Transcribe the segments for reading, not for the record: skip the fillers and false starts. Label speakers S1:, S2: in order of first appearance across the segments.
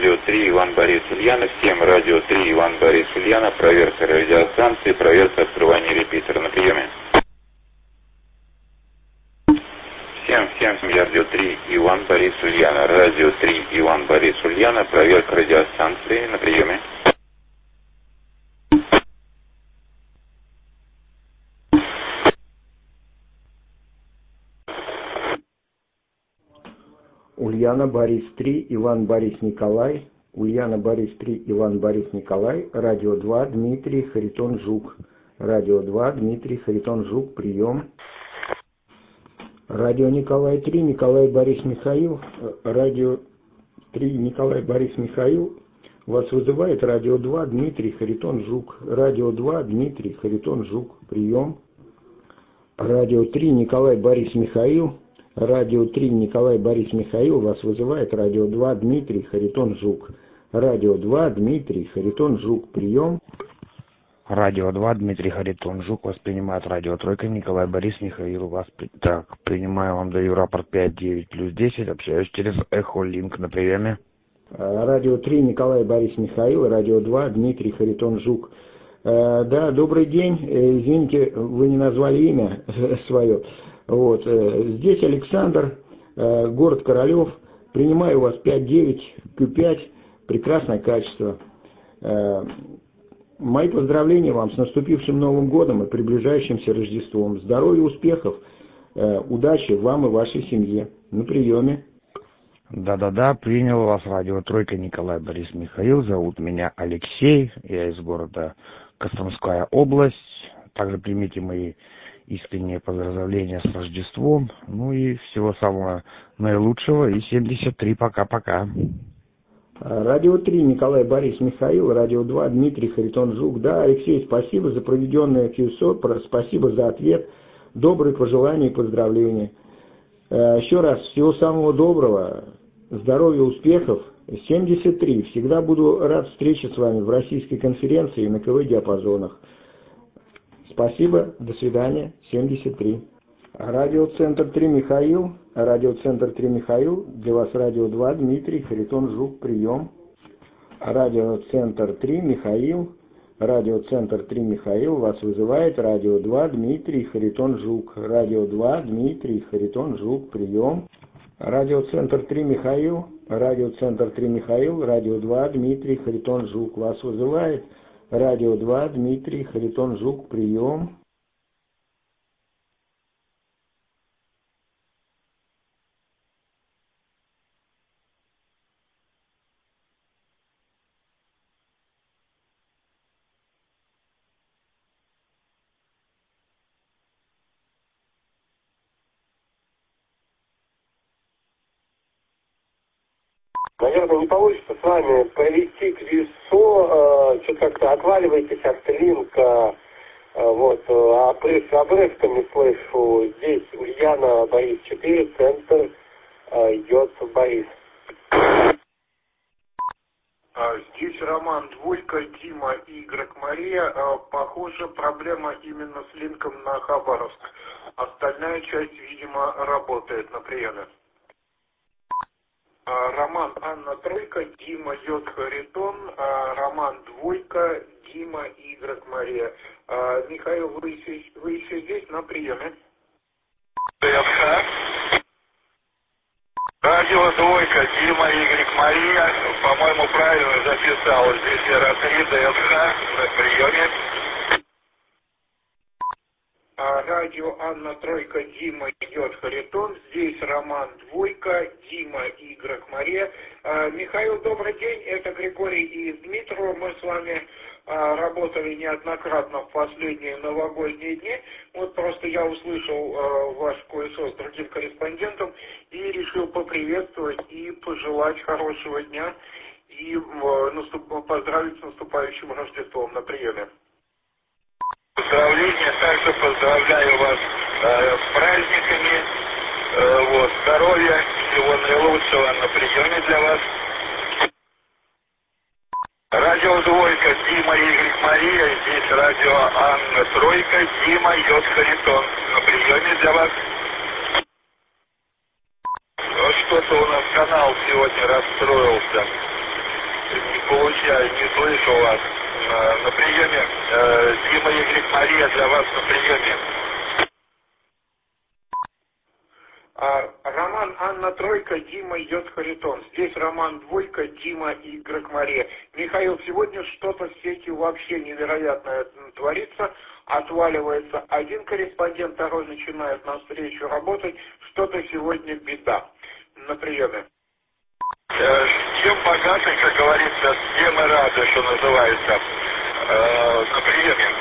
S1: радио 3, Иван Борис Ульянов. Всем радио 3, Иван Борис Ульянов. Проверка радиостанции, проверка открывания репитера на приеме. Всем радио 3, Иван Борис Ульянов. Радио 3, Иван Борис Ульянов. Проверка радиостанции на приеме.
S2: Ульяна Борис 3, Иван Борис Николай. Ульяна Борис 3, Иван Борис Николай. Радио 2, Дмитрий Харитон Жук. Радио 2, Дмитрий Харитон Жук. Прием. Радио Николай 3, Николай Борис Михаил. Радио 3, Николай Борис Михаил. Вас вызывает радио 2, Дмитрий Харитон Жук. Радио 2, Дмитрий Харитон Жук. Прием. Радио 3, Николай Борис Михаил. Радио 3, Николай Борис Михаил. Вас вызывает радио 2, Дмитрий Харитон Жук. Радио 2, Дмитрий Харитон Жук. Прием.
S3: Радио 2, Дмитрий Харитон Жук. Вас принимает радио Тройка, Николай Борис Михаил. Так, принимаю, вам даю рапорт 5-9+10. Общаюсь через Эхо Линк на приеме.
S2: Радио 3, Николай Борис Михаил. Радио 2, Дмитрий Харитон Жук. Да, добрый день. Извините, вы не назвали имя свое. Вот, здесь Александр, город Королев. Принимаю у вас 5-9 Q5. Прекрасное качество. Мои поздравления вам с наступившим Новым годом и приближающимся Рождеством. Здоровья, успехов, удачи вам и вашей семье. На приеме.
S3: Да, принял вас радио Тройка, Николай Борис Михаил. Зовут меня Алексей. Я из города Костромская область. Также примите мои искренние поздравления с Рождеством. Ну и всего самого наилучшего. И 73. Пока-пока.
S2: Радио 3, Николай Борис Михаил. Радио 2, Дмитрий Харитон Жук. Да, Алексей, спасибо за проведенное QSO. Спасибо за ответ. Добрые пожелания и поздравления. Еще раз, всего самого доброго. Здоровья, успехов. 73. Всегда буду рад встрече с вами в российской конференции и на КВ-диапазонах. Спасибо, до свидания, 73. Радиоцентр 3 Михаил. Радиоцентр 3 Михаил. Для вас радио 2, Дмитрий Харитон Жук. Прием. Радиоцентр 3 Михаил. Радиоцентр 3 Михаил. Вас вызывает радио 2, Дмитрий Харитон Жук. Радио 2, Дмитрий Харитон Жук. Прием. Радиоцентр 3 Михаил. Радиоцентр 3 Михаил. Радио 2, Дмитрий Харитон Жук. Вас вызывает радио 2, Дмитрий Харитон Жук. Прием.
S4: Наверное, не получится с вами провести квизо, что как-то отваливаетесь от линка, обрывками слышу. Здесь Ульяна Борис 4, центр, Йод Борис.
S5: Здесь Роман Двойка, Дима и Y Мария. Похоже, проблема именно с линком на Хабаровск. Остальная часть, видимо, работает на приеме. Роман Анна Тройка, Дима Йод Харитон, Роман Двойка, Дима и Y Мария. Михаил, вы еще здесь на приеме?
S6: Радио Двойка, Дима Y Мария, по-моему, правильно записал. Здесь РА-3 ДСХ на приеме.
S5: Радио Анна Тройка, Дима Йод Харитон. Здесь Роман Двойка, Дима и Y Мария. Михаил, добрый день. Это Григорий и Дмитрий. Мы с вами работали неоднократно в последние новогодние дни. Вот просто я услышал ваш КСО с другим корреспондентом и решил поприветствовать и пожелать хорошего дня и поздравить с наступающим Рождеством на приеме.
S6: Поздравления, также поздравляю вас с праздниками, здоровья, всего наилучшего на приеме для вас. Радио Двойка, Дима Y Мария, здесь радио Анна Тройка, Дима Йод Харитон на приеме для вас. Что-то у нас канал сегодня расстроился. получаю, не слышу вас. На приеме Дима Игорь Мария для вас на приеме.
S5: Роман Анна Тройка, Дима идет Харитон. Здесь Роман Двойка, Дима и Игорь Мария. Михаил, сегодня что-то в сети вообще невероятное творится, отваливается один корреспондент, второй начинает навстречу работать. Что-то сегодня беда. На приеме.
S6: Чем богаты, как говорится, тем и рады, что называется, на приеме.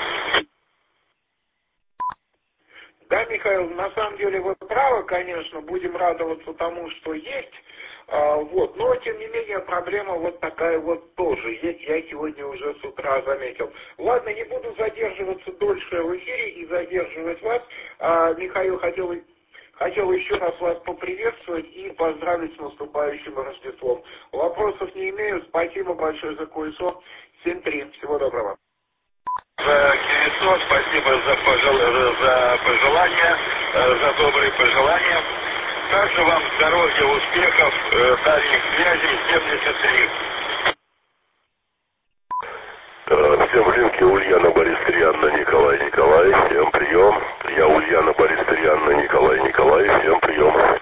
S5: Да, Михаил, на самом деле вы правы, конечно, будем радоваться тому, что есть, но тем не менее проблема вот такая вот тоже есть, я сегодня уже с утра заметил. Ладно, не буду задерживаться дольше в эфире и задерживать вас. Михаил, хотел еще раз вас поприветствовать и поздравить с наступающим Рождеством. Вопросов не имею, спасибо большое за колесо, 7-3, всего доброго.
S6: За колесо, спасибо за пожелания, за добрые пожелания. Также вам здоровья, успехов, дальних связей, 73.
S7: Всем в линке Ульяна Борис Трианна Николай, всем прием. Я Ульяна Борис Трианна Николай, всем прием.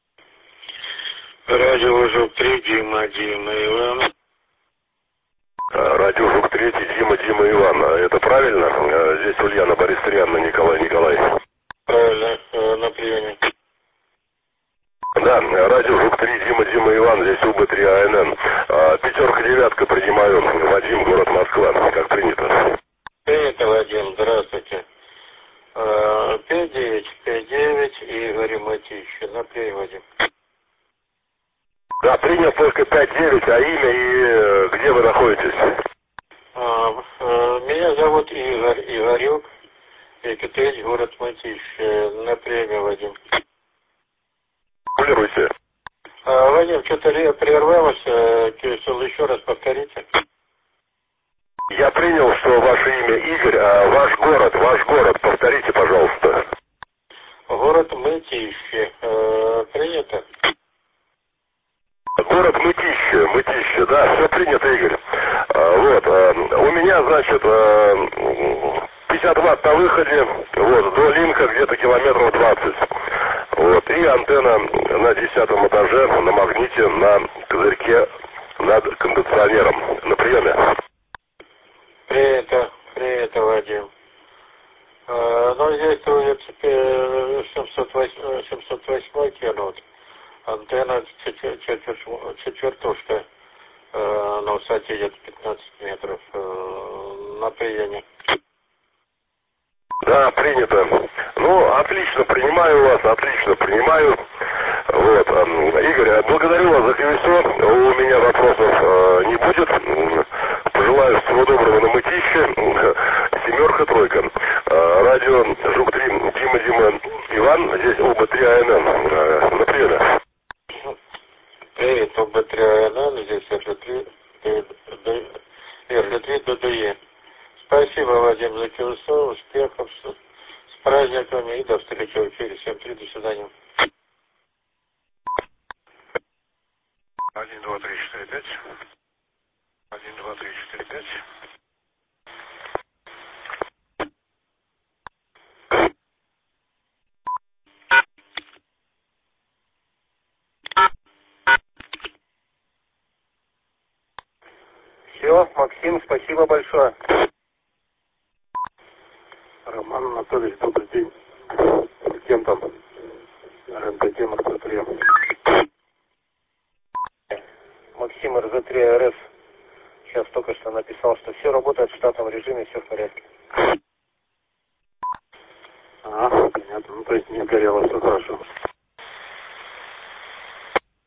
S6: Радио Жук-3, Дима Иван.
S7: Радио Жук-3, Дима Иван. Это правильно? Здесь Ульяна Борис Трианна Николай.
S6: Правильно, на приеме.
S7: Да, радио Жук-3, Дима Иван, здесь УБ-3АНН. 5-9 принимаю, Вадим, город Москва, как принято.
S6: Принято, Вадим, здравствуйте. 5-9, Игорь Матищев, на приеме, Вадим.
S7: Да, принял только 5-9, а имя и где вы находитесь?
S6: Меня зовут Игорек, Екатеринбург, город Матищев, на приеме, Вадим.
S7: Регулируйте.
S6: Вадим, что-то прервалось, еще раз повторите.
S7: Я принял, что ваше имя Игорь, а ваш город, повторите, пожалуйста.
S6: Город Мытищи, принято?
S7: Город Мытищи, да, все принято, Игорь. У меня, значит, 50 Вт на выходе, до линка где-то километров 20. И антенна на 10-м этаже на магните на козырьке над кондиционером. На приеме.
S6: Принято, Вадим. Здесь трудится 708 кинут. Антенна четвертушка на высоте где-то 15 метров. На приеме.
S7: Да, принято. Отлично, принимаю вас, Игорь, благодарю вас за колесо. У меня вопросов не будет. Пожелаю всего доброго на Мытище. 7-3. Радио Жук-3, Дима Иван, здесь УБ-3АНН. На приеме.
S6: Привет, УБ-3АНН, здесь РГ-3 ДДЕ. Спасибо, Вадим, за колесо, успехов, с праздниками и до встречи в эфире. 7-3, до свидания.
S8: 1, 2, 3, 4, 5. 1, 2, 3, 4, 5.
S4: Все, Максим, спасибо большое.
S7: Роман Анатольевич, добрый день. С кем там? РНТ МРЗ-3.
S4: Максим, РЗ-3 РФ. Сейчас только что написал, что все работает в штатном режиме, все в порядке.
S7: Понятно. То есть не горело, все хорошо.